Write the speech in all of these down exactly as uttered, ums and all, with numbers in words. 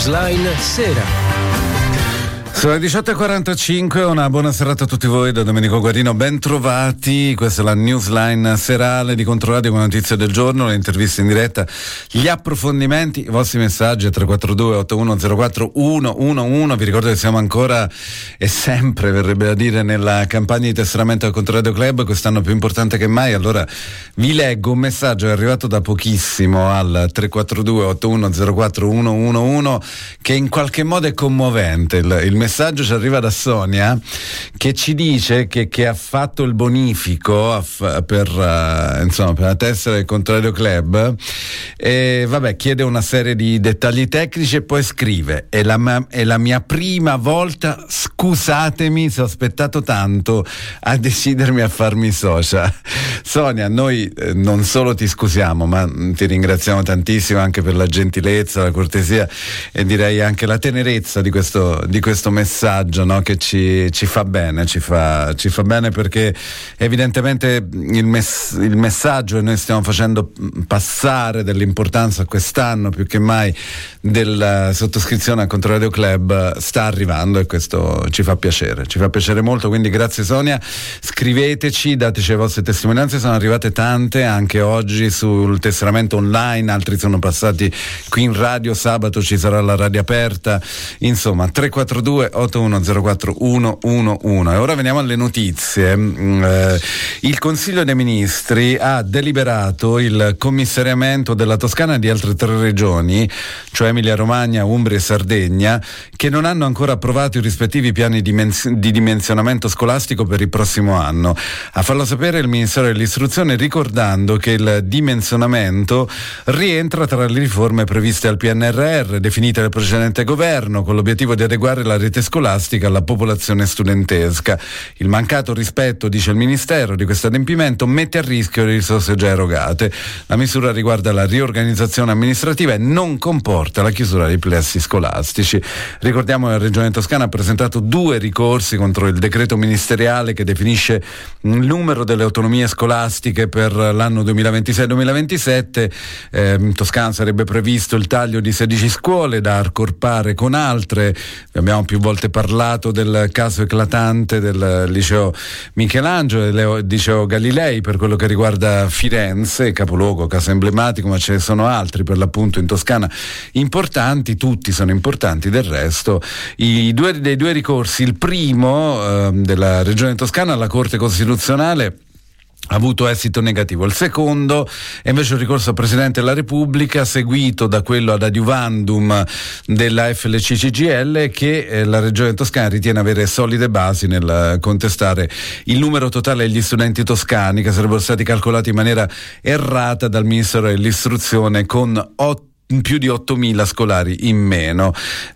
Newsline Sera. Sono le diciotto e quarantacinque, una buona serata a tutti voi da Domenico Guarino, ben trovati. Questa è la Newsline serale di Controradio con notizie del giorno, le interviste in diretta, gli approfondimenti, i vostri messaggi a tre quattro due otto uno zero quattro uno uno uno. Vi ricordo che siamo ancora e sempre, verrebbe a dire, nella campagna di tesseramento del Controradio Club, quest'anno più importante che mai. Allora vi leggo un messaggio che è arrivato da pochissimo al tre quattro due otto uno zero quattro uno uno uno, che in qualche modo è commovente. Il, il messaggio ci arriva da Sonia, che ci dice che, che ha fatto il bonifico per, uh, insomma, per la tessera del Controradio Club, e vabbè, chiede una serie di dettagli tecnici e poi scrive: è la, è la mia prima volta, scusatemi se ho aspettato tanto a decidermi a farmi socia. Sonia, noi eh, non solo ti scusiamo, ma ti ringraziamo tantissimo anche per la gentilezza, la cortesia e direi anche la tenerezza di questo, di questo messaggio, no? Che ci, ci fa bene, ci fa, ci fa bene, perché evidentemente il, mess, il messaggio che noi stiamo facendo passare dell'importanza quest'anno più che mai della sottoscrizione al Controradio Club sta arrivando, e questo ci fa piacere, ci fa piacere molto. Quindi grazie Sonia, scriveteci, dateci le vostre testimonianze, sono arrivate tante anche oggi sul tesseramento online, altri sono passati qui in radio, sabato ci sarà la radio aperta, insomma tre quattro due otto uno zero quattro uno uno uno. E ora veniamo alle notizie. Eh, il Consiglio dei Ministri ha deliberato il commissariamento della Toscana e di altre tre regioni, cioè Emilia Romagna, Umbria e Sardegna, che non hanno ancora approvato i rispettivi piani dimens- di dimensionamento scolastico per il prossimo anno. A farlo sapere il Ministero dell'Istruzione, ricordando che il dimensionamento rientra tra le riforme previste al P N R R, definite dal precedente governo, con l'obiettivo di adeguare la rete scolastica alla popolazione studentesca. Il mancato rispetto, dice il Ministero, di questo adempimento mette a rischio le risorse già erogate. La misura riguarda la riorganizzazione amministrativa e non comporta la chiusura dei plessi scolastici. Ricordiamo che la Regione Toscana ha presentato due ricorsi contro il decreto ministeriale che definisce il numero delle autonomie scolastiche per l'anno duemilaventisei duemilaventisette. Eh, in Toscana sarebbe previsto il taglio di sedici scuole da accorpare con altre. Abbiamo più volte parlato del caso eclatante del liceo Michelangelo e del liceo Galilei per quello che riguarda Firenze, capoluogo, caso emblematico, ma ce ne sono altri per l'appunto in Toscana importanti, tutti sono importanti del resto. I due dei due ricorsi, il primo eh, della Regione Toscana alla Corte Costituzionale, ha avuto esito negativo. Il secondo è invece un ricorso al Presidente della Repubblica, seguito da quello ad adiuvandum della F L C C G I L, che eh, la Regione Toscana ritiene avere solide basi nel contestare il numero totale degli studenti toscani, che sarebbero stati calcolati in maniera errata dal Ministero dell'Istruzione con otto più di ottomila scolari in meno.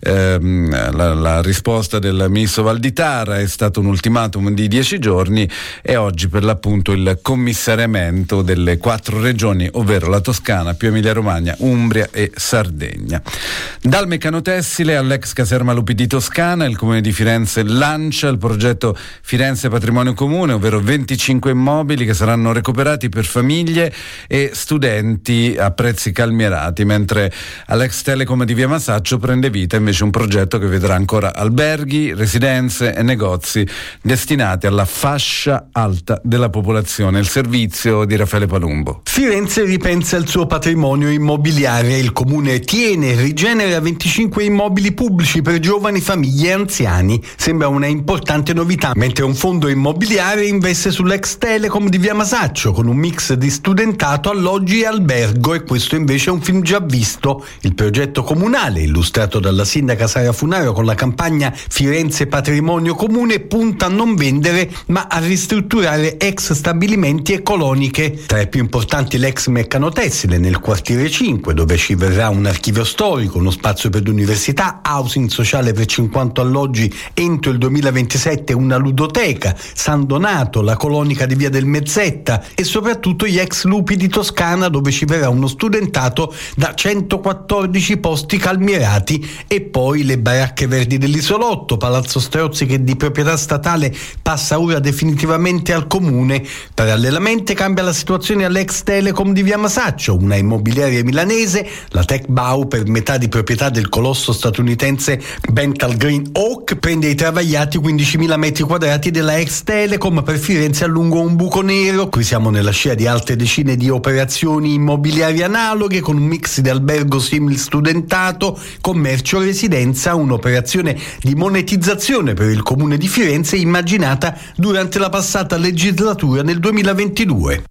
Ehm, la, la risposta del ministro Valditara è stato un ultimatum di dieci giorni e oggi per l'appunto il commissariamento delle quattro regioni, ovvero la Toscana, più Emilia Romagna, Umbria e Sardegna. Dal Meccanotessile all'ex caserma Lupi di Toscana, il Comune di Firenze lancia il progetto Firenze Patrimonio Comune, ovvero venticinque immobili che saranno recuperati per famiglie e studenti a prezzi calmierati, mentre all'ex Telecom di Via Masaccio prende vita invece un progetto che vedrà ancora alberghi, residenze e negozi destinati alla fascia alta della popolazione. Il servizio di Raffaele Palumbo. Firenze ripensa il suo patrimonio immobiliare. Il comune tiene e rigenera venticinque immobili pubblici per giovani, famiglie e anziani. Sembra una importante novità, mentre un fondo immobiliare investe sull'ex Telecom di Via Masaccio con un mix di studentato, alloggi e albergo, e questo invece è un film già visto. Il progetto comunale, illustrato dalla sindaca Sara Funaro con la campagna Firenze Patrimonio Comune, punta a non vendere ma a ristrutturare ex stabilimenti e coloniche. Tra i più importanti l'ex Meccanotessile nel quartiere cinque, dove ci verrà un archivio storico, uno spazio per l'università, housing sociale per cinquanta alloggi entro il duemilaventisette, una ludoteca, San Donato, la colonica di Via del Mezzetta e soprattutto gli ex Lupi di Toscana, dove ci verrà uno studentato da cento centoquattordici posti calmierati e poi le baracche verdi dell'isolotto. Palazzo Strozzi, che di proprietà statale passa ora definitivamente al comune. Parallelamente cambia la situazione all'ex Telecom di Via Masaccio, una immobiliare milanese, la Tech Bau, per metà di proprietà del colosso statunitense Bental Green Oak, prende i travagliati quindicimila metri quadrati della ex Telecom. Per Firenze allungo un buco nero. Qui siamo nella scia di altre decine di operazioni immobiliari analoghe, con un mix di albergo simil studentato, commercio, residenza, un'operazione di monetizzazione per il comune di Firenze immaginata durante la passata legislatura nel duemilaventidue.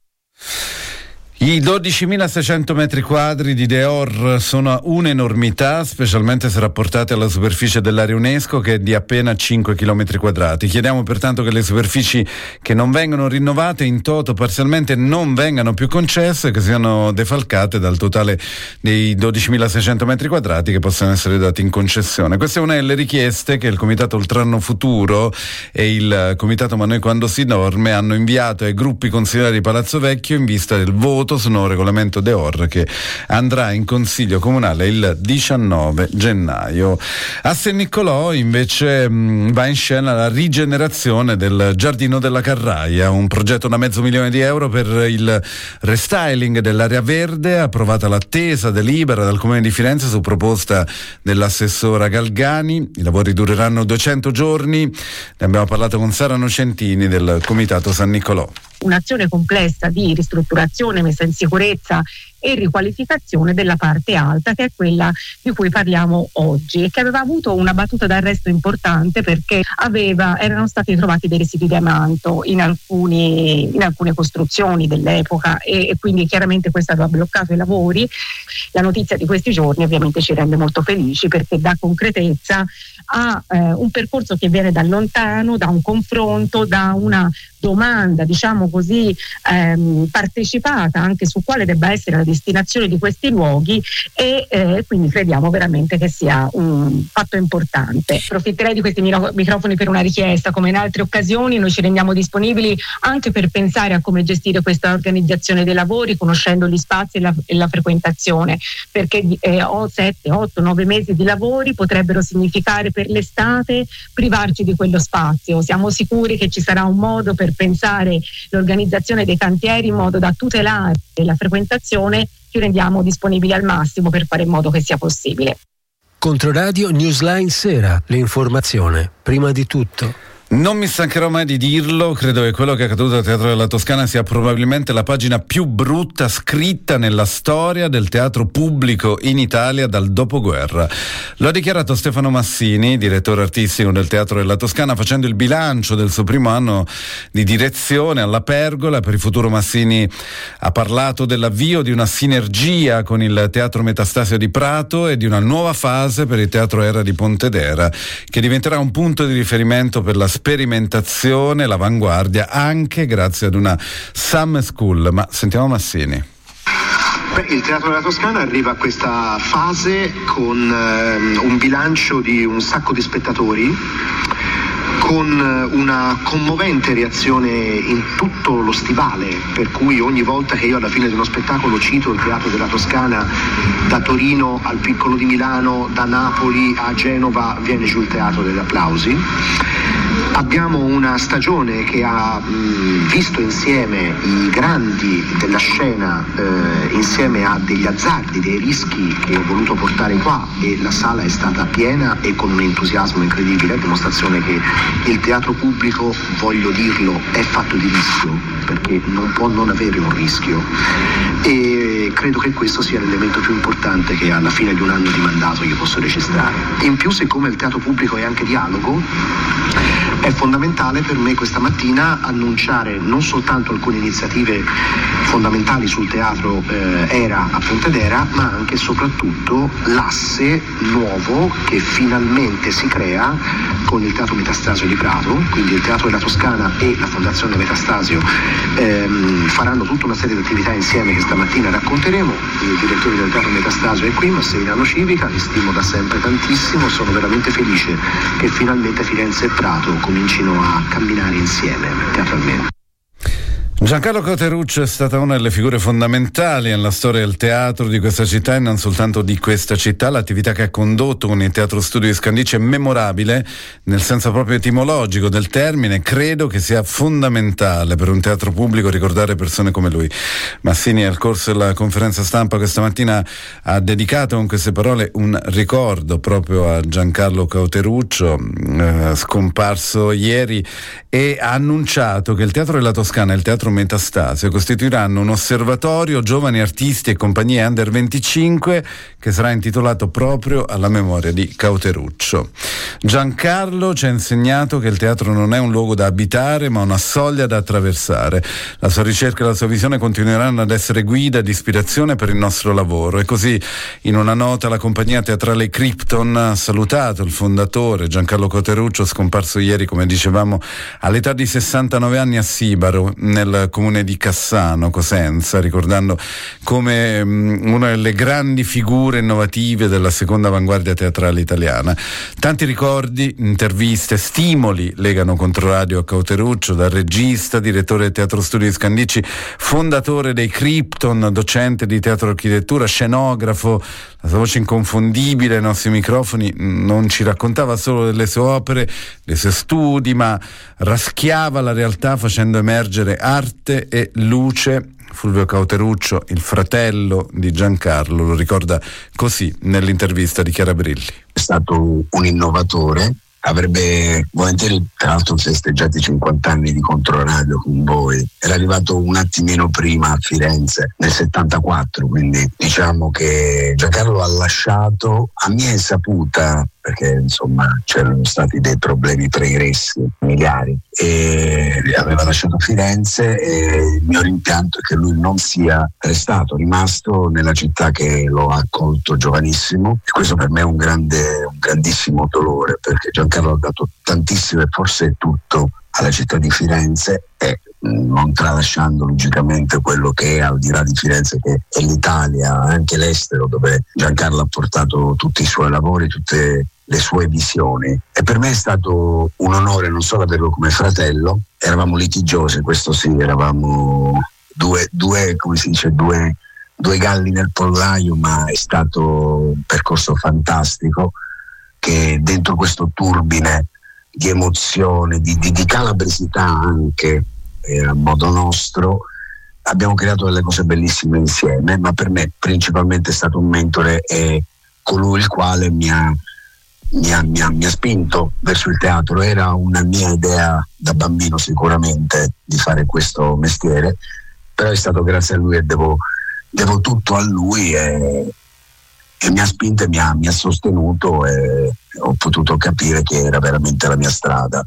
I dodicimilaseicento metri quadri di Deor sono un'enormità, specialmente se rapportate alla superficie dell'area UNESCO, che è di appena cinque chilometri quadrati. Chiediamo pertanto che le superfici che non vengono rinnovate in toto parzialmente non vengano più concesse, che siano defalcate dal totale dei dodicimilaseicento metri quadrati che possono essere dati in concessione. Questa è una delle richieste che il Comitato Oltrarno Futuro e il Comitato Ma Noi Quando Si Dorme hanno inviato ai gruppi consigliari di Palazzo Vecchio in vista del voto su nuovo regolamento Deor, che andrà in consiglio comunale il diciannove gennaio. A San Niccolò invece mh, va in scena la rigenerazione del Giardino della Carraia, un progetto da mezzo milione di euro per il restyling dell'area verde, approvata l'attesa delibera dal Comune di Firenze su proposta dell'assessora Galgani. I lavori dureranno duecento giorni. Ne abbiamo parlato con Sara Nocentini del Comitato San Niccolò. Un'azione complessa di ristrutturazione, messa in sicurezza e riqualificazione della parte alta, che è quella di cui parliamo oggi, e che aveva avuto una battuta d'arresto importante perché aveva, erano stati trovati dei residui di amianto in, alcuni, in alcune costruzioni dell'epoca e, e quindi chiaramente questo aveva bloccato i lavori. La notizia di questi giorni ovviamente ci rende molto felici, perché dà concretezza a eh, un percorso che viene da lontano, da un confronto, da una domanda, diciamo così, ehm, partecipata anche su quale debba essere la destinazione di questi luoghi, e eh, quindi crediamo veramente che sia un fatto importante. Approfitterei di questi micro- microfoni per una richiesta. Come in altre occasioni, noi ci rendiamo disponibili anche per pensare a come gestire questa organizzazione dei lavori, conoscendo gli spazi e la, e la frequentazione, perché eh, ho sette, otto, nove mesi di lavori potrebbero significare per l'estate privarci di quello spazio. Siamo sicuri che ci sarà un modo per pensare l'organizzazione dei cantieri in modo da tutelare la frequentazione. Ci rendiamo disponibili al massimo per fare in modo che sia possibile. Controradio Newsline Sera, l'informazione prima di tutto. Non mi stancherò mai di dirlo, credo che quello che è accaduto al Teatro della Toscana sia probabilmente la pagina più brutta scritta nella storia del teatro pubblico in Italia dal dopoguerra. Lo ha dichiarato Stefano Massini, direttore artistico del Teatro della Toscana, facendo il bilancio del suo primo anno di direzione alla Pergola. Per il futuro Massini ha parlato dell'avvio di una sinergia con il Teatro Metastasio di Prato e di una nuova fase per il Teatro Era di Pontedera, che diventerà un punto di riferimento per la sperimentazione, l'avanguardia, anche grazie ad una Summer School. Ma sentiamo Massini. Beh, il Teatro della Toscana arriva a questa fase con eh, un bilancio di un sacco di spettatori, con una commovente reazione in tutto lo stivale, per cui ogni volta che io alla fine di uno spettacolo cito il Teatro della Toscana, da Torino al Piccolo di Milano, da Napoli a Genova, viene giù il teatro degli applausi. Abbiamo una stagione che ha mh, visto insieme i grandi della scena, eh, insieme a degli azzardi, dei rischi che ho voluto portare qua, e la sala è stata piena e con un entusiasmo incredibile, a dimostrazione che il teatro pubblico, voglio dirlo, è fatto di rischio, perché non può non avere un rischio, e credo che questo sia l'elemento più importante che alla fine di un anno di mandato io posso registrare. In più, siccome il teatro pubblico è anche dialogo, è fondamentale per me questa mattina annunciare non soltanto alcune iniziative fondamentali sul teatro eh, Era a Pontedera, ma anche e soprattutto l'asse nuovo che finalmente si crea con il Teatro Metastasio di Prato. Quindi il Teatro della Toscana e la Fondazione Metastasio ehm, faranno tutta una serie di attività insieme che stamattina racconteremo. Il direttore del Teatro Metastasio è qui, Massimiliano Civica, li stimo da sempre tantissimo, sono veramente felice che finalmente Firenze e Prato comincino a camminare insieme teatralmente. Giancarlo Cauteruccio è stata una delle figure fondamentali nella storia del teatro di questa città e non soltanto di questa città. L'attività che ha condotto con il Teatro Studio di Scandicci è memorabile nel senso proprio etimologico del termine. Credo che sia fondamentale per un teatro pubblico ricordare persone come lui. Massini, al corso della conferenza stampa questa mattina, ha dedicato con queste parole un ricordo proprio a Giancarlo Cauteruccio, eh, scomparso ieri, e ha annunciato che il Teatro della Toscana e il Teatro Metastasio costituiranno un osservatorio giovani artisti e compagnie under venticinque che sarà intitolato proprio alla memoria di Cauteruccio. Giancarlo ci ha insegnato che il teatro non è un luogo da abitare ma una soglia da attraversare. La sua ricerca e la sua visione continueranno ad essere guida ed ispirazione per il nostro lavoro, e così in una nota la compagnia teatrale Krypton ha salutato il fondatore Giancarlo Cauteruccio, scomparso ieri, come dicevamo, all'età di sessantanove anni a Sibaro, nel comune di Cassano, Cosenza, ricordando come um, una delle grandi figure innovative della seconda avanguardia teatrale italiana. Tanti ricordi, interviste, stimoli legano Controradio a Cauteruccio, da regista, direttore del Teatro Studio di Scandicci, fondatore dei Krypton, docente di teatro architettura, scenografo. La sua voce inconfondibile ai nostri microfoni non ci raccontava solo delle sue opere, dei suoi studi, ma raschiava la realtà facendo emergere arte e luce. Fulvio Cauteruccio, il fratello di Giancarlo, lo ricorda così nell'intervista di Chiara Brilli. È stato un innovatore, avrebbe volentieri tra l'altro festeggiato i cinquanta anni di Controradio con voi. Era arrivato un attimino prima a Firenze nel settantaquattro, quindi diciamo che Giancarlo ha lasciato, a mia insaputa, perché insomma c'erano stati dei problemi pregressi familiari, e aveva lasciato Firenze, e il mio rimpianto è che lui non sia restato, rimasto nella città che lo ha accolto giovanissimo, e questo per me è un grande, un grandissimo dolore, perché Giancarlo ha dato tantissimo e forse tutto alla città di Firenze, e non tralasciando logicamente quello che è al di là di Firenze, che è l'Italia, anche l'estero, dove Giancarlo ha portato tutti i suoi lavori, tutte le sue visioni. E per me è stato un onore non solo averlo come fratello, eravamo litigiosi, questo sì, eravamo due, due come si dice, due, due galli nel pollaio, ma è stato un percorso fantastico, che dentro questo turbine di emozione, di, di, di calabresità anche, eh, a modo nostro, abbiamo creato delle cose bellissime insieme, ma per me principalmente è stato un mentore e colui il quale mi ha, mi ha, mi ha, mi ha spinto verso il teatro. Era una mia idea da bambino sicuramente di fare questo mestiere, però è stato grazie a lui e devo, devo tutto a lui, e, e mi ha spinto e mi ha, mi ha sostenuto, e ho potuto capire che era veramente la mia strada.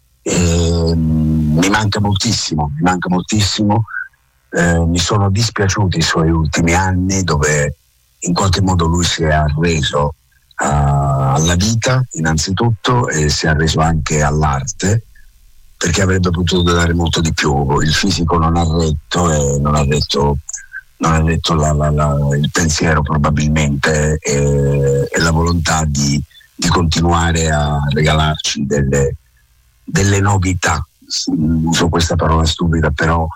E, mi manca moltissimo, mi manca moltissimo. Eh, mi sono dispiaciuti i suoi ultimi anni, dove in qualche modo lui si è arreso a, alla vita innanzitutto, e si è arreso anche all'arte, perché avrebbe potuto dare molto di più. Il fisico non ha retto, e non ha retto, non ha retto la, la, la, il pensiero probabilmente, e, e la volontà di, di continuare a regalarci delle, delle novità. Uso questa parola stupida, però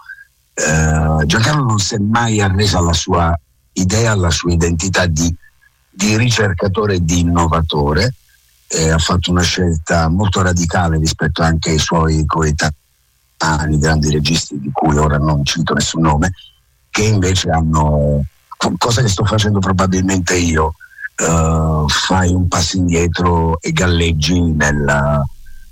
eh, Giancarlo non si è mai arreso alla sua idea, alla sua identità di, di ricercatore e di innovatore. Eh, ha fatto una scelta molto radicale rispetto anche ai suoi coetanei, grandi registi di cui ora non cito nessun nome, che invece hanno, cosa che sto facendo probabilmente io, uh, fai un passo indietro e galleggi nella,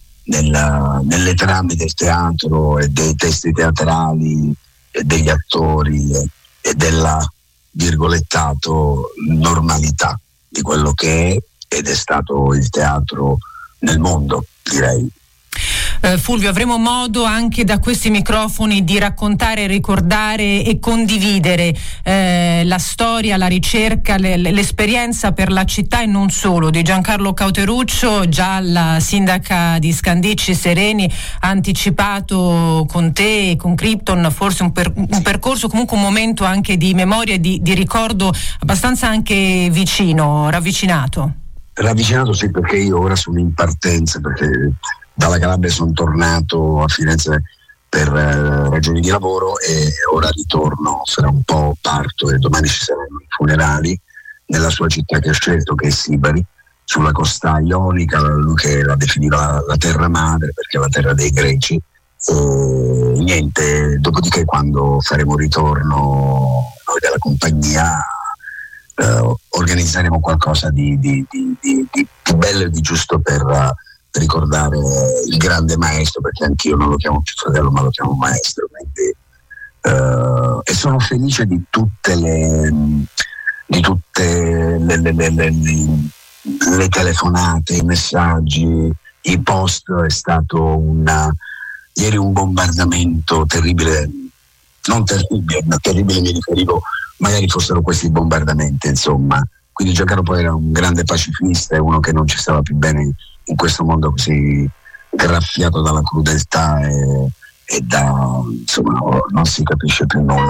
nella, nelle trame del teatro e dei testi teatrali e degli attori e, e della, virgolettato, normalità di quello che è ed è stato il teatro nel mondo, direi. Uh, Fulvio, avremo modo anche da questi microfoni di raccontare, ricordare e condividere eh, la storia, la ricerca, le, l'esperienza per la città e non solo di Giancarlo Cauteruccio. Già la sindaca di Scandicci, Sereni, ha anticipato con te e con Krypton forse un, per, un percorso, comunque un momento anche di memoria e di, di ricordo abbastanza anche vicino, ravvicinato. Ravvicinato sì, perché io ora sono in partenza, perché dalla Calabria sono tornato a Firenze per eh, ragioni di lavoro, e ora ritorno, fra un po' parto e domani ci saranno i funerali nella sua città che ha scelto, che è Sibari, sulla costa ionica, lui che la definiva la terra madre perché è la terra dei greci. E niente, dopodiché quando faremo ritorno noi della compagnia eh, organizzeremo qualcosa di, di, di, di, di più bello e di giusto per uh, ricordare il grande maestro, perché anch'io non lo chiamo più fratello ma lo chiamo maestro, quindi, uh, e sono felice di tutte le di tutte le, le, le, le, le telefonate, i messaggi, i post. È stato una ieri un bombardamento terribile, non terribile, ma terribile mi riferivo, magari fossero questi bombardamenti, insomma. Quindi Giancarlo poi era un grande pacifista e uno che non ci stava più bene in questo mondo così graffiato dalla crudeltà e, e da, insomma, non si capisce più nulla.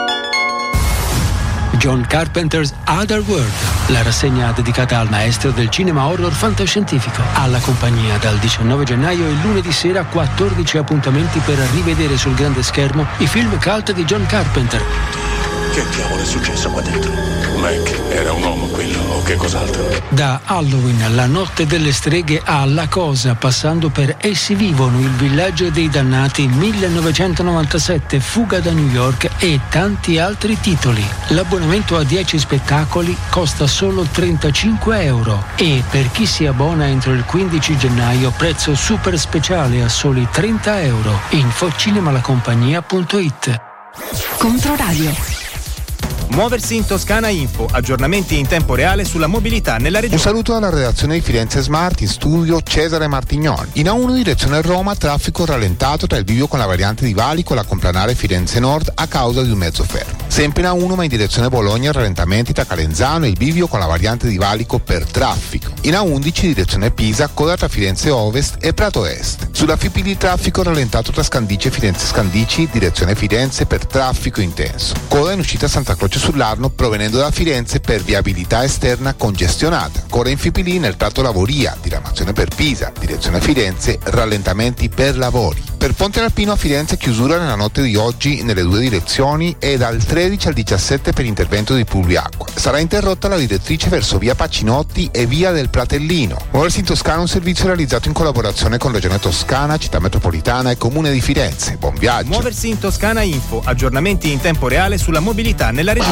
John Carpenter's Other World, la rassegna dedicata al maestro del cinema horror fantascientifico. Alla compagnia dal diciannove gennaio e lunedì sera quattordici appuntamenti per rivedere sul grande schermo i film cult di John Carpenter. Che diavolo è successo qua dentro? Mac era un uomo quello o che cos'altro? Da Halloween, La notte delle streghe a La cosa, passando per Essi vivono, Il villaggio dei dannati, millenovecentonovantasette, Fuga da New York e tanti altri titoli. L'abbonamento a dieci spettacoli costa solo trentacinque euro e per chi si abbona entro il quindici gennaio prezzo super speciale a soli trenta euro. Info cinemalacompagnia punto it. Controradio. Muoversi in Toscana Info, aggiornamenti in tempo reale sulla mobilità nella regione. Un saluto alla redazione di Firenze Smart, in studio Cesare Martignoni. In A uno direzione Roma, traffico rallentato tra il bivio con la variante di Valico e la complanare Firenze Nord a causa di un mezzo fermo. Sempre in A uno ma in direzione Bologna, rallentamenti tra Calenzano e il bivio con la variante di Valico per traffico. In A undici direzione Pisa, coda tra Firenze Ovest e Prato Est. Sulla F I P D traffico rallentato tra Scandici e Firenze Scandici, direzione Firenze per traffico intenso. Coda in uscita Santa Croce sull'Arno provenendo da Firenze per viabilità esterna congestionata. Ancora in F I P D nel tratto Lavoria, diramazione per Pisa, direzione Firenze, rallentamenti per lavori. Per Ponte Alpino a Firenze chiusura nella notte di oggi nelle due direzioni e dal tredici al diciassette per intervento di Publiacqua. Sarà interrotta la direttrice verso via Pacinotti e via del Pratellino. Muoversi in Toscana, un servizio realizzato in collaborazione con Regione Toscana, Città Metropolitana e Comune di Firenze. Buon viaggio. Muoversi in Toscana Info, aggiornamenti in tempo reale sulla mobilità nella regione.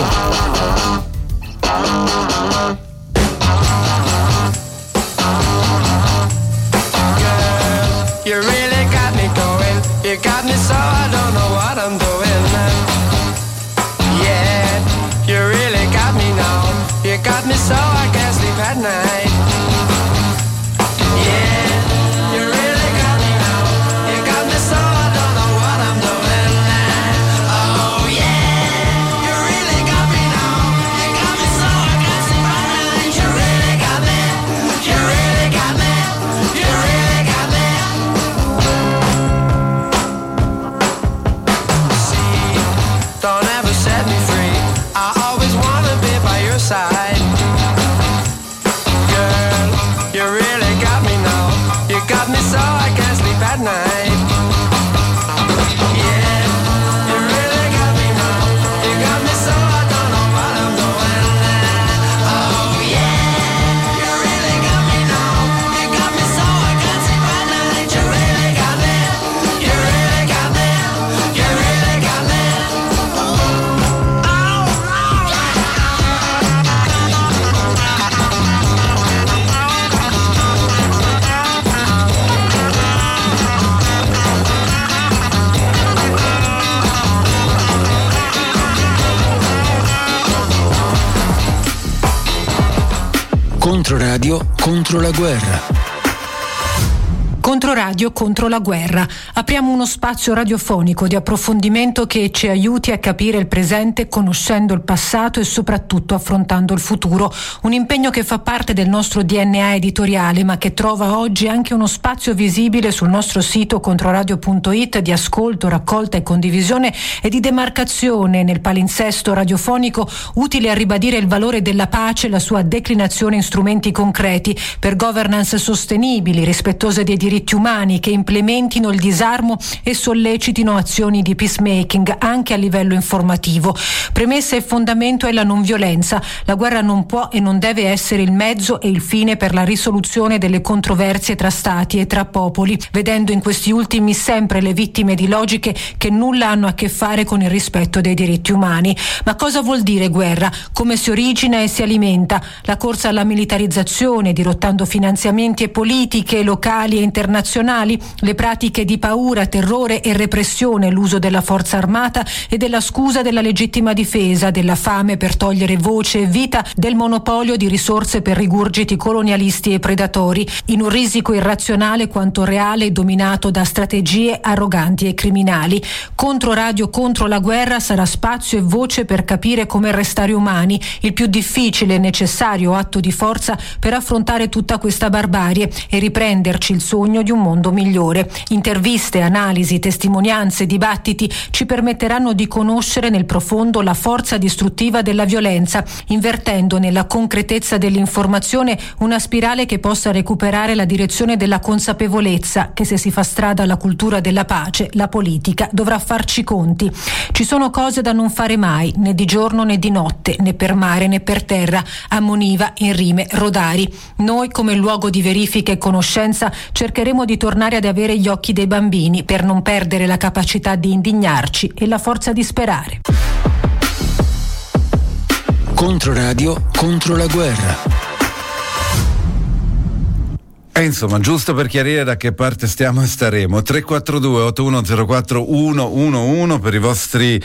You really got me going. You got me so I don't know what I'm doing. Yeah, you really got me now. You got me so I can't sleep at night. Yeah, you really got me now. You got me so I don't know what I'm doing. Oh yeah, you really got me now. You got me so I can't sleep at night. You really got me. You really got me. You really got me. Don't ever set me free. I always wanna be by your side. Girl, you really got me now. You got me so I can't sleep at night. Yeah, you really got me now. You got me so I don't know what I'm doing. Oh yeah, you really got me now. You got me so I can't sleep at night. You really got me. You really got me. You really got me. Controradio contro la guerra. Controradio contro la guerra. Apriamo uno spazio radiofonico di approfondimento che ci aiuti a capire il presente conoscendo il passato e soprattutto affrontando il futuro. Un impegno che fa parte del nostro D N A editoriale ma che trova oggi anche uno spazio visibile sul nostro sito controradio punto it di ascolto, raccolta e condivisione e di demarcazione nel palinsesto radiofonico utile a ribadire il valore della pace e la sua declinazione in strumenti concreti per governance sostenibili, rispettose dei diritti diritti umani, che implementino il disarmo e sollecitino azioni di peacemaking anche a livello informativo. Premessa e fondamento è la non violenza. La guerra non può e non deve essere il mezzo e il fine per la risoluzione delle controversie tra stati e tra popoli, vedendo in questi ultimi sempre le vittime di logiche che nulla hanno a che fare con il rispetto dei diritti umani. Ma cosa vuol dire guerra? Come si origina e si alimenta? La corsa alla militarizzazione, dirottando finanziamenti e politiche locali e internazionali, le pratiche di paura, terrore e repressione, l'uso della forza armata e della scusa della legittima difesa, della fame per togliere voce e vita, del monopolio di risorse per rigurgiti colonialisti e predatori, in un risico irrazionale quanto reale e dominato da strategie arroganti e criminali. Contro Radio contro la guerra sarà spazio e voce per capire come restare umani, il più difficile e necessario atto di forza per affrontare tutta questa barbarie e riprenderci il sogno di un mondo migliore. Interviste, analisi, testimonianze, dibattiti ci permetteranno di conoscere nel profondo la forza distruttiva della violenza, invertendo nella concretezza dell'informazione una spirale che possa recuperare la direzione della consapevolezza che, se si fa strada alla cultura della pace, la politica dovrà farci conti. Ci sono cose da non fare mai, né di giorno né di notte, né per mare né per terra, ammoniva in rime Rodari. Noi, come luogo di verifica e conoscenza, cercheremo di tornare ad avere gli occhi dei bambini per non perdere la capacità di indignarci e la forza di sperare. Controradio contro la guerra. E insomma, giusto per chiarire da che parte stiamo e staremo, tre quattro due otto uno zero quattro uno uno uno per i vostri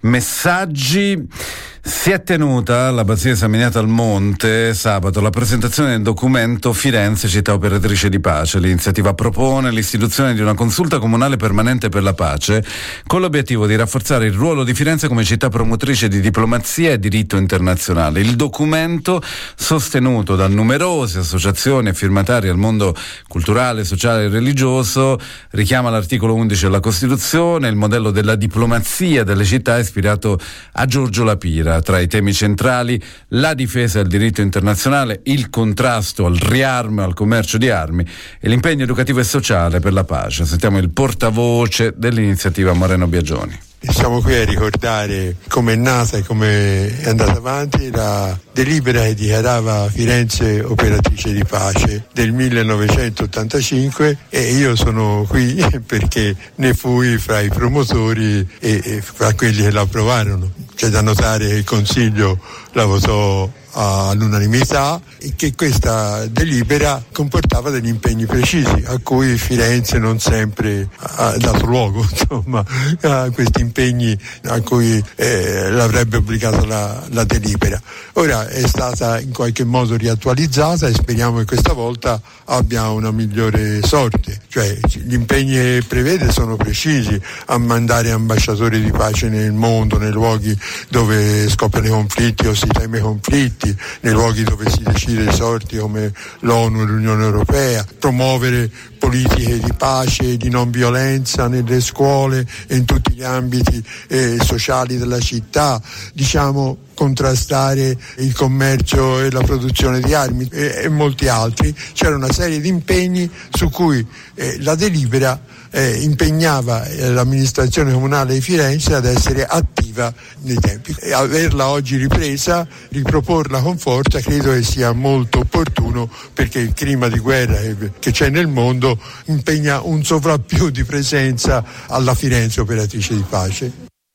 messaggi. Si è tenuta all'Abbazia di San Miniato al Monte sabato la presentazione del documento Firenze città operatrice di pace. L'iniziativa propone l'istituzione di una consulta comunale permanente per la pace con l'obiettivo di rafforzare il ruolo di Firenze come città promotrice di diplomazia e diritto internazionale. Il documento, sostenuto da numerose associazioni e firmatari al mondo culturale, sociale e religioso, richiama l'articolo undici della Costituzione, il modello della diplomazia delle città ispirato a Giorgio La Pira. Tra i temi centrali la difesa del diritto internazionale, il contrasto al riarmo e al commercio di armi e l'impegno educativo e sociale per la pace. Sentiamo il portavoce dell'iniziativa Moreno Biagioni. Siamo qui a ricordare come è nata e come è andata avanti la delibera che dichiarava Firenze operatrice di pace del millenovecentottantacinque, e io sono qui perché ne fui fra i promotori e, e fra quelli che la approvarono. C'è da notare che il Consiglio la votò all'unanimità e che questa delibera comportava degli impegni precisi a cui Firenze non sempre ha dato luogo, insomma, a questi impegni a cui eh, l'avrebbe obbligato la, la delibera. Ora è stata in qualche modo riattualizzata e speriamo che questa volta abbia una migliore sorte, cioè gli impegni che prevede sono precisi: a mandare ambasciatori di pace nel mondo, nei luoghi dove scoppiano i conflitti o si teme conflitti, nei luoghi dove si decide i sorti come l'ONU e l'Unione Europea, promuovere politiche di pace e di non violenza nelle scuole e in tutti gli ambiti eh, sociali della città, diciamo contrastare il commercio e la produzione di armi e, e molti altri. C'era una serie di impegni su cui eh, la delibera eh, impegnava eh, l'amministrazione comunale di Firenze ad essere attiva nei tempi. E averla oggi ripresa, riproporla con forza, credo che sia molto opportuno, perché il clima di guerra che c'è nel mondo impegna un sovrappiù di presenza alla Firenze operatrice di pace.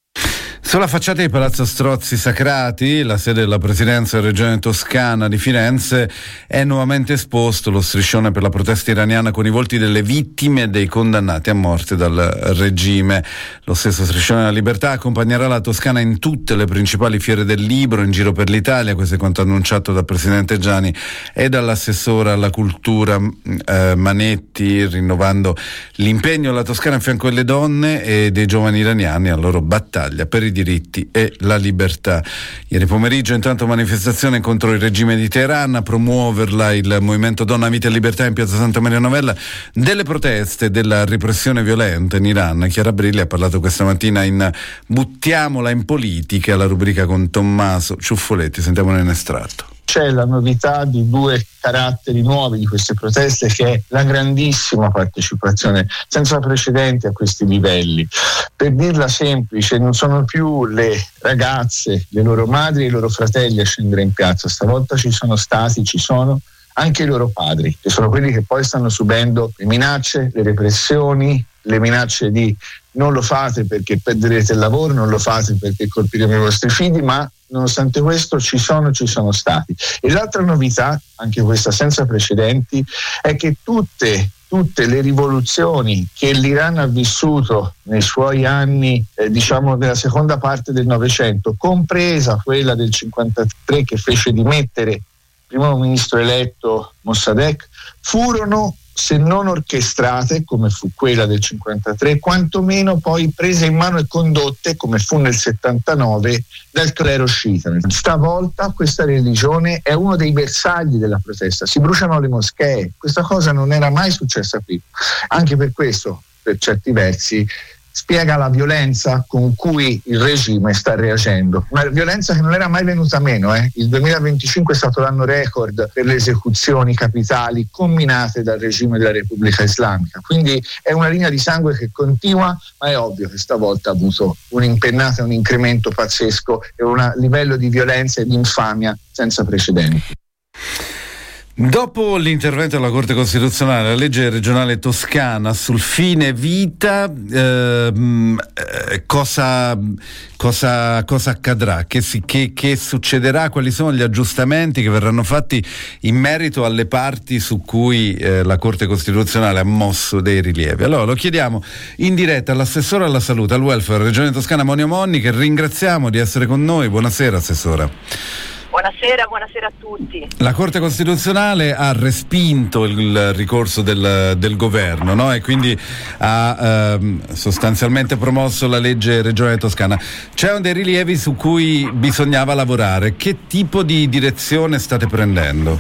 Sulla facciata di Palazzo Strozzi Sacrati, la sede della Presidenza della Regione Toscana di Firenze, è nuovamente esposto lo striscione per la protesta iraniana con i volti delle vittime e dei condannati a morte dal regime. Lo stesso striscione della Libertà accompagnerà la Toscana in tutte le principali fiere del libro in giro per l'Italia. Questo è quanto annunciato dal Presidente Gianni e dall'assessore alla cultura eh, Manetti, rinnovando l'impegno della Toscana a fianco delle donne e dei giovani iraniani alla loro battaglia per i diritti e la libertà. Ieri pomeriggio intanto manifestazione contro il regime di Teheran, a promuoverla il movimento Donna, Vita e Libertà in piazza Santa Maria Novella, delle proteste, della repressione violenta in Iran. Chiara Brilli ha parlato questa mattina in Buttiamola in politica, la rubrica con Tommaso Ciuffoletti. Sentiamone un estratto. c'è la novità di due caratteri nuovi di queste proteste, che è la grandissima partecipazione senza precedenti a questi livelli. Per dirla semplice, non sono più le ragazze, le loro madri e i loro fratelli a scendere in piazza, stavolta ci sono stati, ci sono anche i loro padri, che sono quelli che poi stanno subendo le minacce, le repressioni, le minacce di non lo fate perché perderete il lavoro, non lo fate perché colpiremo i vostri figli, ma nonostante questo ci sono, ci sono stati. E l'altra novità, anche questa senza precedenti, è che tutte tutte le rivoluzioni che l'Iran ha vissuto nei suoi anni, eh, diciamo della seconda parte del Novecento, compresa quella del cinquantatré che fece dimettere il primo ministro eletto Mossadegh, furono, se non orchestrate come fu quella del cinquantatré, quantomeno poi prese in mano e condotte, come fu nel settantanove, dal clero sciita. Stavolta questa religione è uno dei bersagli della protesta, si bruciano le moschee, questa cosa non era mai successa prima. Anche per questo, per certi versi, spiega la violenza con cui il regime sta reagendo, una violenza che non era mai venuta meno. Eh. Il duemilaventicinque è stato l'anno record per le esecuzioni capitali comminate dal regime della Repubblica Islamica, quindi è una linea di sangue che continua, ma è ovvio che stavolta ha avuto un'impennata, un incremento pazzesco e un livello di violenza e di infamia senza precedenti. Dopo l'intervento della Corte Costituzionale, la legge regionale toscana sul fine vita, ehm, eh, cosa, cosa, cosa accadrà? Che, si, che, che succederà? Quali sono gli aggiustamenti che verranno fatti in merito alle parti su cui eh, la Corte Costituzionale ha mosso dei rilievi? Allora lo chiediamo in diretta all'assessore alla salute, al welfare Regione Toscana Monia Monni, che ringraziamo di essere con noi. Buonasera assessora. Buonasera, buonasera a tutti. La Corte Costituzionale ha respinto il ricorso del, del governo, no? E quindi ha ehm, sostanzialmente promosso la legge regionale toscana. C'erano dei rilievi su cui bisognava lavorare. Che tipo di direzione state prendendo?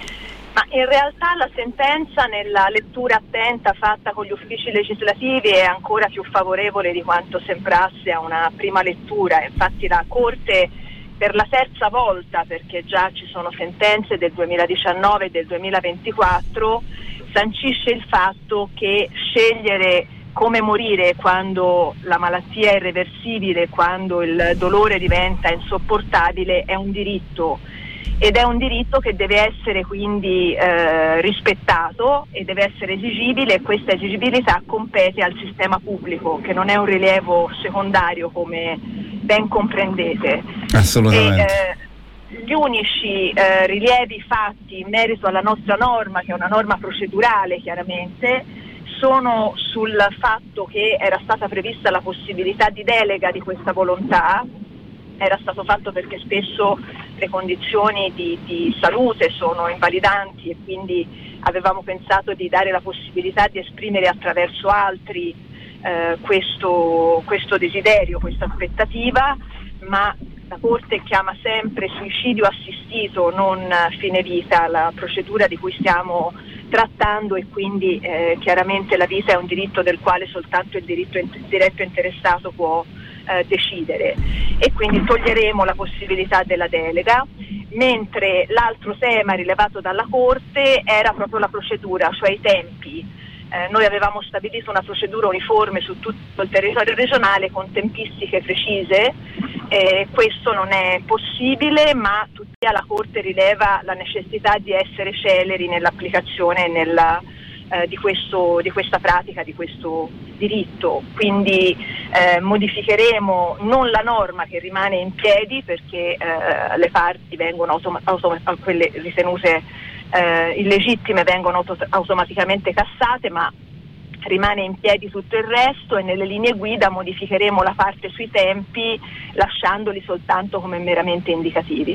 Ma in realtà la sentenza, nella lettura attenta fatta con gli uffici legislativi, è ancora più favorevole di quanto sembrasse a una prima lettura. Infatti la Corte, per la terza volta, perché già ci sono sentenze del duemiladiciannove e del duemilaventiquattro, sancisce il fatto che scegliere come morire quando la malattia è irreversibile, quando il dolore diventa insopportabile, è un diritto, ed è un diritto che deve essere quindi eh, rispettato e deve essere esigibile, e questa esigibilità compete al sistema pubblico, che non è un rilievo secondario, come ben comprendete. Assolutamente. E, eh, gli unici eh, rilievi fatti in merito alla nostra norma, che è una norma procedurale chiaramente, sono sul fatto che era stata prevista la possibilità di delega di questa volontà. Era stato fatto perché spesso le condizioni di, di salute sono invalidanti, e quindi avevamo pensato di dare la possibilità di esprimere attraverso altri eh, questo, questo desiderio, questa aspettativa, ma la Corte chiama sempre suicidio assistito, non fine vita, la procedura di cui stiamo trattando, e quindi eh, chiaramente la vita è un diritto del quale soltanto il diritto in- diretto interessato può eh, decidere, e quindi toglieremo la possibilità della delega, mentre l'altro tema rilevato dalla Corte era proprio la procedura, cioè i tempi. Eh, noi avevamo stabilito una procedura uniforme su tutto il territorio regionale con tempistiche precise. Eh, questo non è possibile, ma tuttavia la Corte rileva la necessità di essere celeri nell'applicazione nella, eh, di, questo, di questa pratica, di questo diritto. Quindi eh, modificheremo non la norma che rimane in piedi, perché eh, le parti vengono automa- automa- quelle ritenute eh, illegittime vengono auto- automaticamente cassate, ma rimane in piedi tutto il resto, e nelle linee guida modificheremo la parte sui tempi, lasciandoli soltanto come meramente indicativi.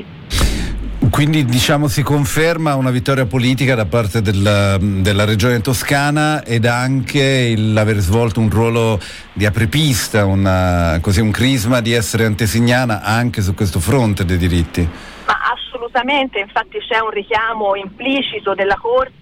Quindi diciamo si conferma una vittoria politica da parte della, della Regione Toscana, ed anche il, l'aver svolto un ruolo di apripista, una, così un crisma di essere antesignana anche su questo fronte dei diritti. Ma assolutamente, infatti c'è un richiamo implicito della Corte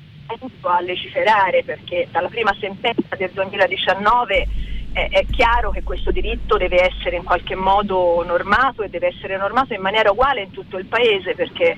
a legiferare, perché dalla prima sentenza del duemiladiciannove è, è chiaro che questo diritto deve essere in qualche modo normato, e deve essere normato in maniera uguale in tutto il paese, perché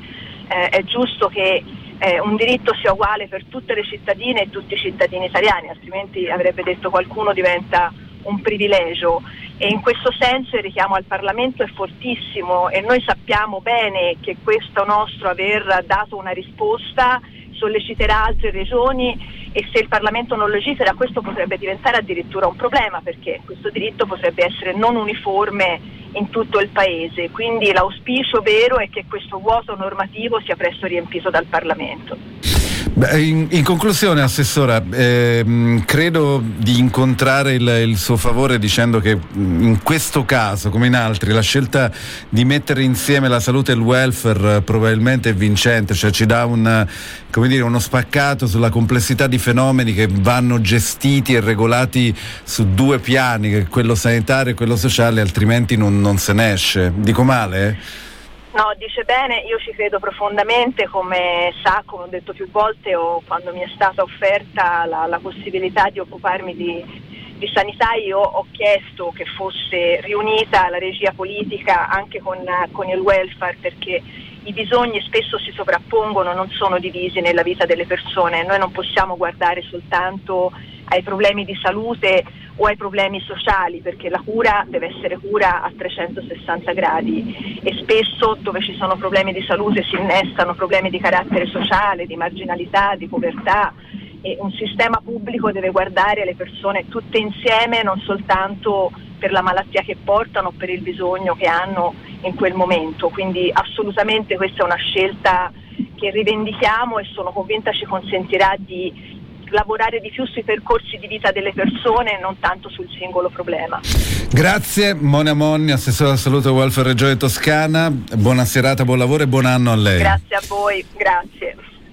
eh, è giusto che eh, un diritto sia uguale per tutte le cittadine e tutti i cittadini italiani, altrimenti avrebbe detto qualcuno diventa un privilegio. E in questo senso il richiamo al Parlamento è fortissimo e noi sappiamo bene che questo nostro aver dato una risposta solleciterà altre regioni, e se il Parlamento non legifera questo potrebbe diventare addirittura un problema, perché questo diritto potrebbe essere non uniforme in tutto il Paese. Quindi l'auspicio vero è che questo vuoto normativo sia presto riempito dal Parlamento. Beh, in, in conclusione, Assessora, ehm, credo di incontrare il, il suo favore dicendo che in questo caso, come in altri, la scelta di mettere insieme la salute e il welfare probabilmente è vincente, cioè ci dà un, come dire, uno spaccato sulla complessità di fenomeni che vanno gestiti e regolati su due piani, quello sanitario e quello sociale, altrimenti non, non se ne esce. Dico male? No, dice bene, io ci credo profondamente, come sa, come ho detto più volte, o quando mi è stata offerta la, la possibilità di occuparmi di, di sanità, io ho chiesto che fosse riunita la regia politica anche con, con il welfare, perché i bisogni spesso si sovrappongono, non sono divisi nella vita delle persone. Noi non possiamo guardare soltanto ai problemi di salute o ai problemi sociali, perché la cura deve essere cura a trecentosessanta gradi, e spesso dove ci sono problemi di salute si innestano problemi di carattere sociale, di marginalità, di povertà, e un sistema pubblico deve guardare le persone tutte insieme, non soltanto per la malattia che portano o per il bisogno che hanno in quel momento. Quindi assolutamente questa è una scelta che rivendichiamo e sono convinta ci consentirà di lavorare di più sui percorsi di vita delle persone e non tanto sul singolo problema. Grazie Monia Monni, Assessore alla Salute e Welfare Regione Toscana, buona serata, buon lavoro e buon anno a lei. Grazie a voi, grazie.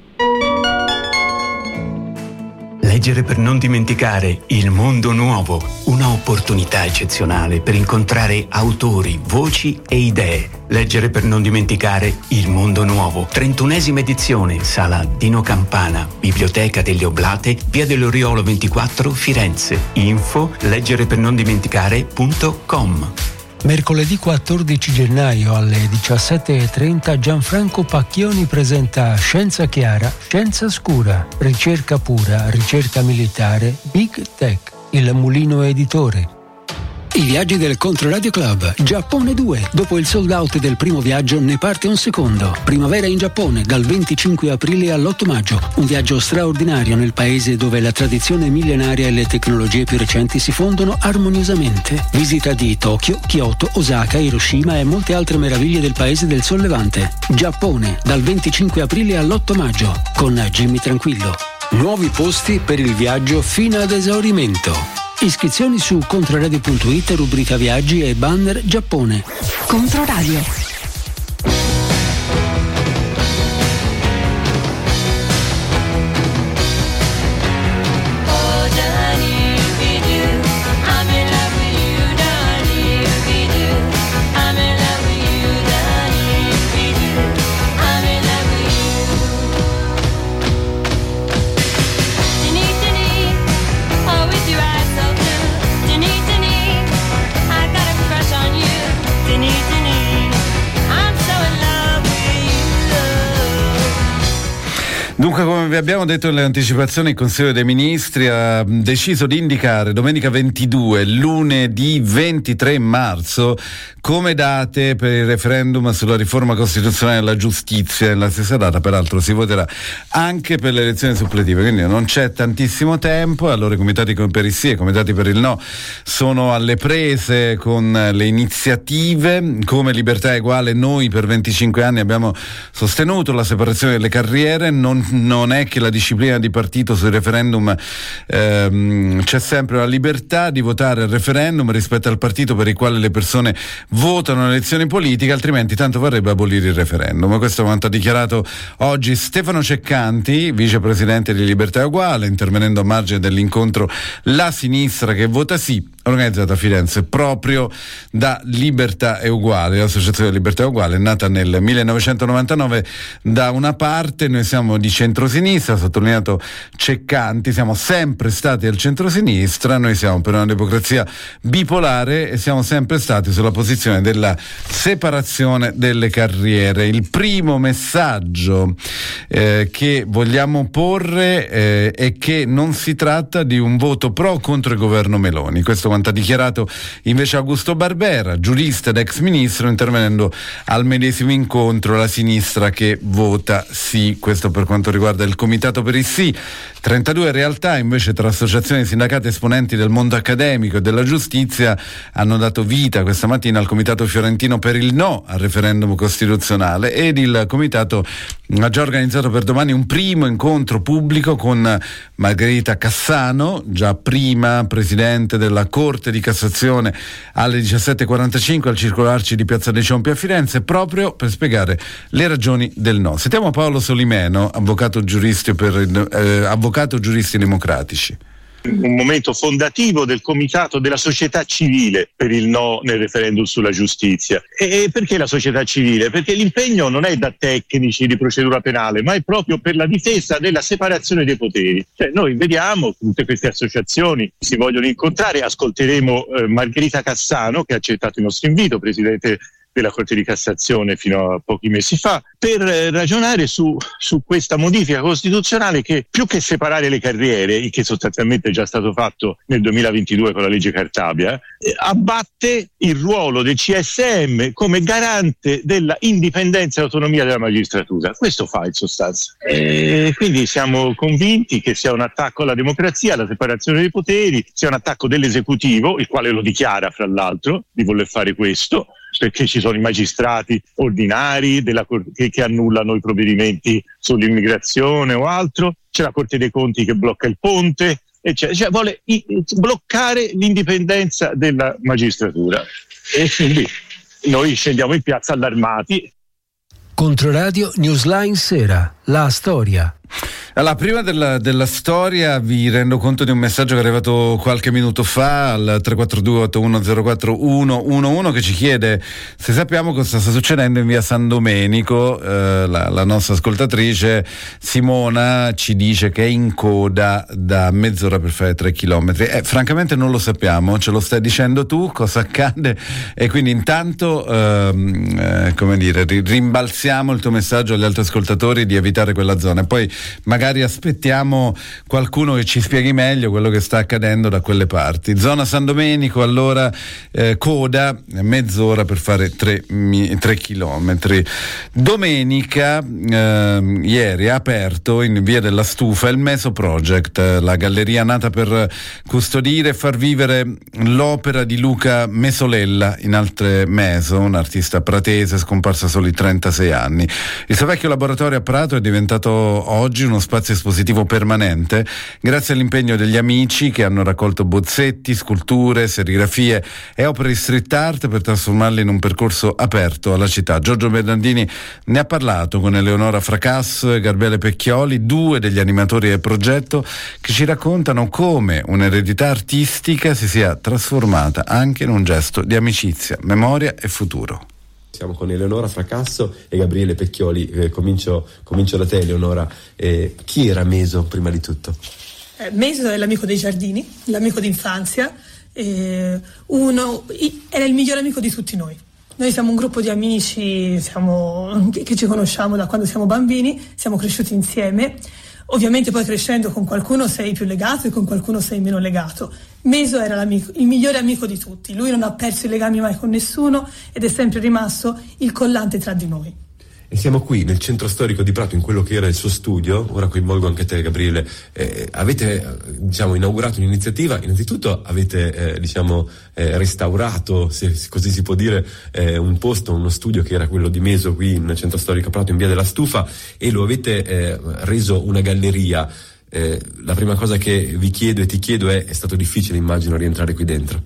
Leggere per non dimenticare Il Mondo Nuovo, una opportunità eccezionale per incontrare autori, voci e idee. Leggere per non dimenticare Il Mondo Nuovo, trentunesima edizione, Sala Dino Campana, Biblioteca delle Oblate, Via dell'Oriolo ventiquattro, Firenze. Info leggere per non dimenticare punto com. Mercoledì quattordici gennaio alle diciassette e trenta Gianfranco Pacchioni presenta Scienza Chiara, Scienza Scura, Ricerca Pura, Ricerca Militare, Big Tech, Il Mulino Editore. I viaggi del Controradio Club, Giappone due. Dopo il sold out del primo viaggio ne parte un secondo. Primavera in Giappone dal venticinque aprile all'otto maggio. Un viaggio straordinario nel paese dove la tradizione millenaria e le tecnologie più recenti si fondono armoniosamente. Visita di Tokyo, Kyoto, Osaka, Hiroshima e molte altre meraviglie del paese del Sol Levante. Giappone dal venticinque aprile all'otto maggio con Jimmy Tranquillo. Nuovi posti per il viaggio fino ad esaurimento. Iscrizioni su controradio punto it, rubrica viaggi e banner Giappone. Controradio. Dunque, come vi abbiamo detto nelle anticipazioni, il Consiglio dei Ministri ha deciso di indicare domenica ventidue e lunedì ventitré marzo come date per il referendum sulla riforma costituzionale della giustizia. Nella stessa data, peraltro, si voterà anche per le elezioni suppletive, quindi non c'è tantissimo tempo. Allora i comitati per il sì e i comitati per il no sono alle prese con le iniziative. Come Libertà Eguale noi per venticinque anni abbiamo sostenuto la separazione delle carriere. Non Non è che la disciplina di partito sul referendum, ehm, c'è sempre la libertà di votare al referendum rispetto al partito per il quale le persone votano alle elezioni politiche, altrimenti tanto varrebbe abolire il referendum. Questo è quanto ha dichiarato oggi Stefano Ceccanti, vicepresidente di Libertà Eguale, intervenendo a margine dell'incontro La Sinistra che vota sì organizzata a Firenze proprio da Libertà e Uguale, l'associazione Libertà e Uguale, nata nel millenovecentonovantanove. Da una parte noi siamo di centrosinistra, sottolineato Ceccanti, siamo sempre stati al centrosinistra, noi siamo per una democrazia bipolare e siamo sempre stati sulla posizione della separazione delle carriere. Il primo messaggio eh, che vogliamo porre eh, è che non si tratta di un voto pro o contro il governo Meloni. Questo quanto ha dichiarato invece Augusto Barbera, giurista ed ex ministro, intervenendo al medesimo incontro la sinistra che vota sì. Questo per quanto riguarda il comitato per il sì. trentadue realtà invece tra associazioni, sindacati, esponenti del mondo accademico e della giustizia hanno dato vita questa mattina al comitato fiorentino per il no al referendum costituzionale, ed il comitato ha già organizzato per domani un primo incontro pubblico con Margherita Cassano, già prima presidente della Corte di Cassazione, alle diciassette e quarantacinque al Circolo Arci di Piazza dei Ciompi a Firenze, proprio per spiegare le ragioni del no. Sentiamo Paolo Solimeno, avvocato giuristi per eh, avvocato giuristi democratici. Un momento fondativo del comitato della società civile per il no nel referendum sulla giustizia. E perché la società civile? Perché l'impegno non è da tecnici di procedura penale, ma è proprio per la difesa della separazione dei poteri. Cioè, noi vediamo tutte queste associazioni si vogliono incontrare, ascolteremo eh, Margherita Cassano, che ha accettato il nostro invito, presidente della Corte di Cassazione fino a pochi mesi fa, per ragionare su, su questa modifica costituzionale che, più che separare le carriere, il che sostanzialmente è già stato fatto nel duemilaventidue con la legge Cartabia, eh, abbatte il ruolo del C S M come garante della indipendenza e autonomia della magistratura. Questo fa in sostanza. E quindi siamo convinti che sia un attacco alla democrazia, alla separazione dei poteri, sia un attacco dell'esecutivo, il quale lo dichiara fra l'altro di voler fare questo, perché ci sono i magistrati ordinari della, che, che annullano i provvedimenti sull'immigrazione o altro, c'è la Corte dei Conti che blocca il ponte, eccetera. Cioè vuole i, bloccare l'indipendenza della magistratura, e quindi noi scendiamo in piazza allarmati. Controradio Newsline Sera, la storia. Allora, prima della, della storia vi rendo conto di un messaggio che è arrivato qualche minuto fa al tre quattro due otto uno zero quattro uno uno uno che ci chiede se sappiamo cosa sta succedendo in via San Domenico. Eh, la, la nostra ascoltatrice Simona ci dice che è in coda da mezz'ora per fare tre chilometri. Eh, francamente non lo sappiamo, ce lo stai dicendo tu cosa accade, e quindi intanto ehm, eh, come dire, rimbalziamo il tuo messaggio agli altri ascoltatori di evitare quella zona, e poi magari aspettiamo qualcuno che ci spieghi meglio quello che sta accadendo da quelle parti. Zona San Domenico, allora eh, coda mezz'ora per fare tre, mi, tre chilometri. Domenica eh, ieri ha aperto in via della Stufa il Meso Project, la galleria nata per custodire e far vivere l'opera di Luca Mesolella, in altre Meso, un artista pratese scomparso a soli trentasei anni. Il suo vecchio laboratorio a Prato è diventato oggi uno spazio espositivo permanente grazie all'impegno degli amici che hanno raccolto bozzetti, sculture, serigrafie e opere di street art per trasformarli in un percorso aperto alla città. Giorgio Bernardini ne ha parlato con Eleonora Fracasso e Gabriele Pecchioli, due degli animatori del progetto, che ci raccontano come un'eredità artistica si sia trasformata anche in un gesto di amicizia, memoria e futuro. Siamo con Eleonora Fracasso e Gabriele Pecchioli. Eh, comincio, comincio da te, Eleonora. Eh, chi era Meso prima di tutto? Eh, Meso è l'amico dei giardini, l'amico d'infanzia, eh, uno, era il miglior amico di tutti noi. Noi siamo un gruppo di amici siamo, che, che ci conosciamo da quando siamo bambini, siamo cresciuti insieme. Ovviamente poi crescendo con qualcuno sei più legato e con qualcuno sei meno legato. Meso era l'amico, il migliore amico di tutti, lui non ha perso i legami mai con nessuno ed è sempre rimasto il collante tra di noi. E siamo qui nel centro storico di Prato, in quello che era il suo studio. Ora coinvolgo anche te, Gabriele. Eh, avete diciamo inaugurato un'iniziativa. Innanzitutto avete eh, diciamo eh, restaurato, se così si può dire, eh, un posto, uno studio che era quello di Meso qui nel centro storico a Prato, in via della Stufa, e lo avete eh, reso una galleria. Eh, la prima cosa che vi chiedo e ti chiedo è: è stato difficile, immagino, rientrare qui dentro?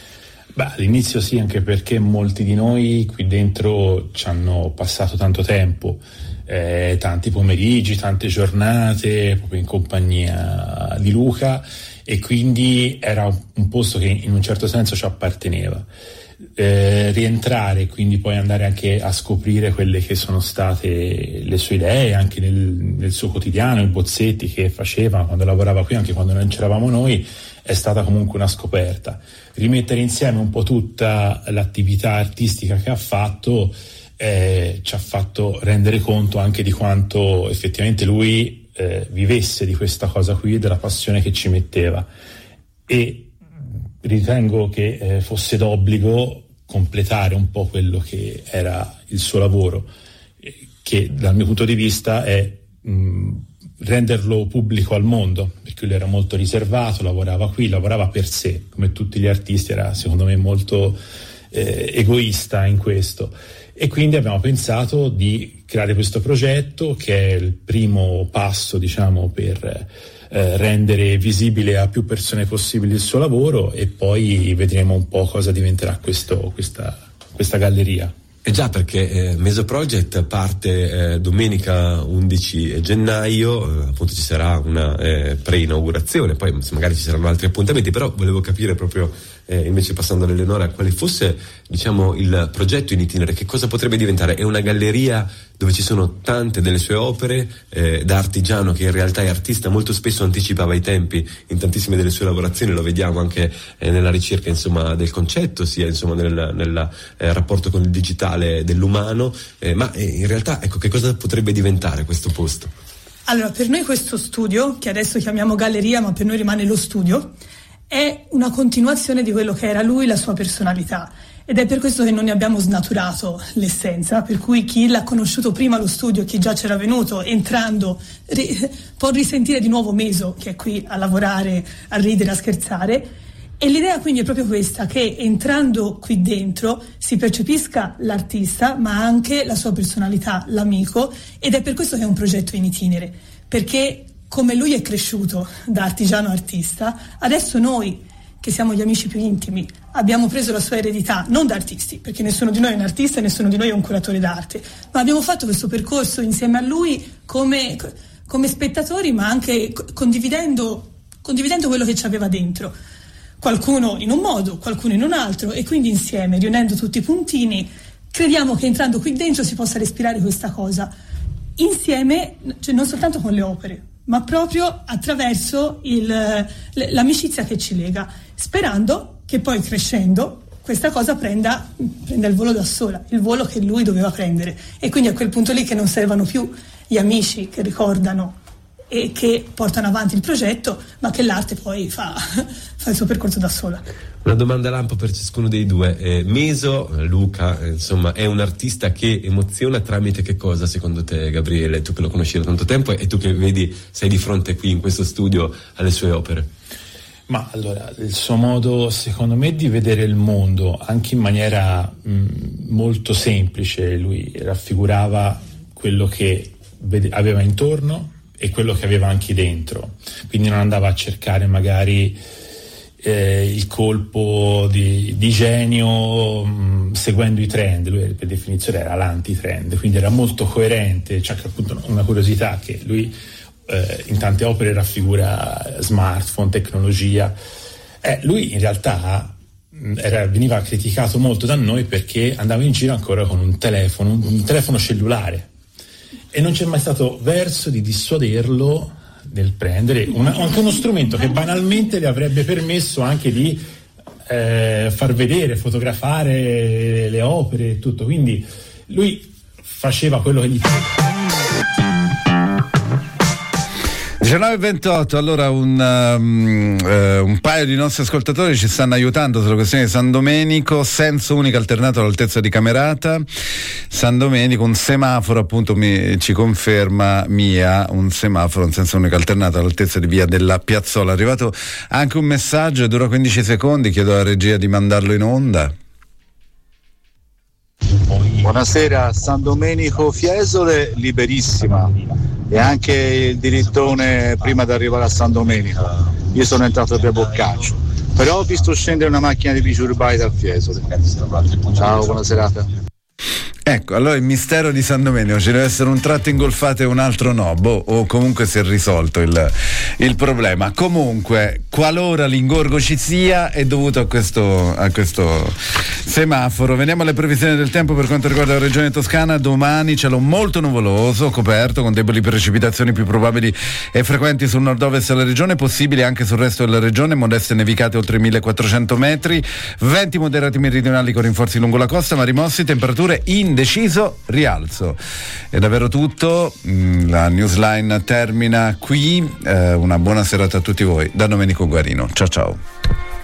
Beh, all'inizio sì, anche perché molti di noi qui dentro ci hanno passato tanto tempo, eh, tanti pomeriggi, tante giornate proprio in compagnia di Luca, e quindi era un posto che in un certo senso ci apparteneva. Eh, rientrare, quindi poi andare anche a scoprire quelle che sono state le sue idee anche nel, nel suo quotidiano, i bozzetti che faceva quando lavorava qui, anche quando non c'eravamo noi, è stata comunque una scoperta. Rimettere insieme un po' tutta l'attività artistica che ha fatto eh, ci ha fatto rendere conto anche di quanto effettivamente lui eh, vivesse di questa cosa qui, della passione che ci metteva, e ritengo che eh, fosse d'obbligo completare un po' quello che era il suo lavoro, eh, che dal mio punto di vista è mh, renderlo pubblico al mondo, perché lui era molto riservato, lavorava qui, lavorava per sé, come tutti gli artisti, era secondo me molto eh, egoista in questo, e quindi abbiamo pensato di creare questo progetto che è il primo passo, diciamo, per Eh, rendere visibile a più persone possibile il suo lavoro, e poi vedremo un po' cosa diventerà questo, questa, questa galleria. Eh già, perché eh, Meso Project parte eh, domenica undici gennaio, eh, appunto ci sarà una eh, pre-inaugurazione, poi magari ci saranno altri appuntamenti, però volevo capire proprio, eh, invece passando ad Eleonora, quale fosse, diciamo, il progetto in itinere, che cosa potrebbe diventare. È una galleria dove ci sono tante delle sue opere, eh, da artigiano che in realtà è artista, molto spesso anticipava i tempi in tantissime delle sue lavorazioni, lo vediamo anche eh, nella ricerca, insomma, del concetto, sia insomma nel, nel eh, rapporto con il digitale dell'umano, eh, ma eh, in realtà, ecco, che cosa potrebbe diventare questo posto? Allora, per noi questo studio, che adesso chiamiamo galleria, ma per noi rimane lo studio, è una continuazione di quello che era lui, la sua personalità. Ed è per questo che non ne abbiamo snaturato l'essenza, per cui chi l'ha conosciuto prima lo studio, chi già c'era venuto, entrando, ri- può risentire di nuovo Meso, che è qui a lavorare, a ridere, a scherzare. E l'idea quindi è proprio questa, che entrando qui dentro si percepisca l'artista, ma anche la sua personalità, l'amico, ed è per questo che è un progetto in itinere, perché come lui è cresciuto da artigiano artista, adesso noi, che siamo gli amici più intimi, abbiamo preso la sua eredità, non da artisti, perché nessuno di noi è un artista e nessuno di noi è un curatore d'arte, ma abbiamo fatto questo percorso insieme a lui come, come spettatori, ma anche condividendo, condividendo quello che ci aveva dentro. Qualcuno in un modo, qualcuno in un altro, e quindi insieme, riunendo tutti i puntini, crediamo che entrando qui dentro si possa respirare questa cosa insieme, cioè non soltanto con le opere, ma proprio attraverso il, l'amicizia che ci lega, sperando che poi crescendo questa cosa prenda, prenda il volo da sola, il volo che lui doveva prendere, e quindi a quel punto lì che non servano più gli amici che ricordano e che portano avanti il progetto, ma che l'arte poi fa, fa il suo percorso da sola. Una domanda lampo per ciascuno dei due. Eh, Meso, Luca, eh, insomma, è un artista che emoziona tramite che cosa, secondo te, Gabriele? Tu che lo conosci da tanto tempo e tu che vedi, sei di fronte qui in questo studio alle sue opere. Ma allora, il suo modo, secondo me, di vedere il mondo, anche in maniera mh, molto semplice, lui raffigurava quello che vede, aveva intorno e quello che aveva anche dentro, quindi non andava a cercare magari eh, il colpo di, di genio mh, seguendo i trend. Lui per definizione era l'anti-trend, quindi era molto coerente. C'è anche appunto una curiosità che lui eh, in tante opere raffigura smartphone, tecnologia. Eh, lui in realtà era, veniva criticato molto da noi perché andava in giro ancora con un telefono, un, un telefono cellulare, e non c'è mai stato verso di dissuaderlo nel prendere una, anche uno strumento che banalmente le avrebbe permesso anche di eh, far vedere, fotografare le opere e tutto. Quindi lui faceva quello che gli diciannove e ventotto, allora un, um, uh, un paio di nostri ascoltatori ci stanno aiutando sulla questione di San Domenico, senso unico alternato all'altezza di Camerata. San Domenico, un semaforo, appunto mi, ci conferma Mia, un semaforo, un senso unico alternato all'altezza di via della Piazzola. È arrivato anche un messaggio, dura quindici secondi, chiedo alla regia di mandarlo in onda. Buonasera, San Domenico Fiesole liberissima, e anche il dirittone prima di arrivare a San Domenico. Io sono entrato per Boccaccio, però ho visto scendere una macchina di biciurbai dal Fiesole. Ciao, buona serata. Ecco, allora il mistero di San Domenico, ci deve essere un tratto ingolfato e un altro no, boh, o comunque si è risolto il, il problema. Comunque, qualora l'ingorgo ci sia, è dovuto a questo, a questo semaforo. Veniamo alle previsioni del tempo per quanto riguarda la regione Toscana. Domani cielo molto nuvoloso, coperto, con deboli precipitazioni più probabili e frequenti sul nord-ovest della regione, possibili anche sul resto della regione, modeste nevicate oltre i millequattrocento metri, venti moderati meridionali con rinforzi lungo la costa, ma rimossi, temperature in deciso rialzo. È davvero tutto, la Newsline termina qui, eh, una buona serata a tutti voi da Domenico Guarino, ciao ciao.